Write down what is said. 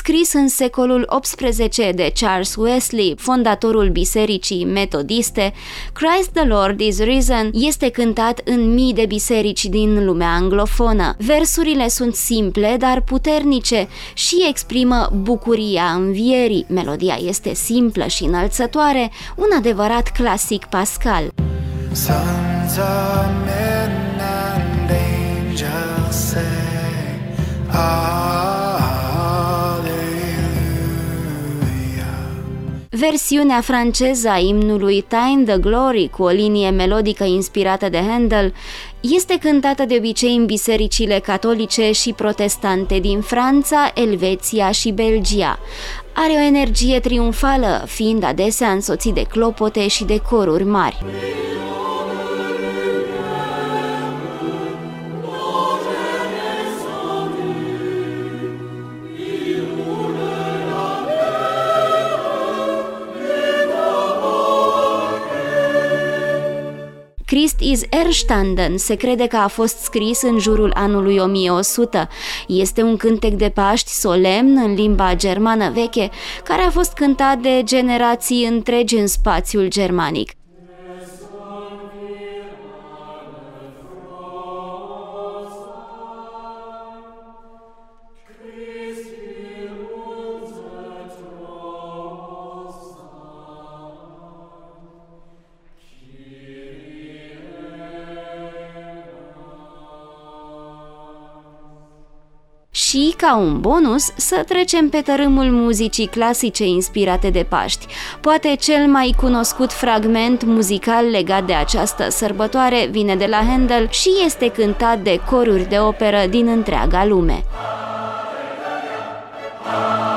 scris în secolul XVIII de Charles Wesley, fondatorul bisericii metodiste, Christ the Lord is Risen este cântat în mii de biserici din lumea anglofonă. Versurile sunt simple, dar puternice și exprimă bucuria învierii. Melodia este simplă și înălțătoare, un adevărat clasic pascal. Sons of men and angels sing, Alleluia. Versiunea franceză a imnului Thine the Glory, cu o linie melodică inspirată de Handel, este cântată de obicei în bisericile catolice și protestante din Franța, Elveția și Belgia. Are o energie triumfală, fiind adesea însoțit de clopote și de coruri mari. Christ is erstanden se crede că a fost scris în jurul anului 1100. Este un cântec de Paști solemn în limba germană veche, care a fost cântat de generații întregi în spațiul germanic. Și, ca un bonus, să trecem pe tărâmul muzicii clasice inspirate de Paști. Poate cel mai cunoscut fragment muzical legat de această sărbătoare vine de la Handel și este cântat de coruri de operă din întreaga lume.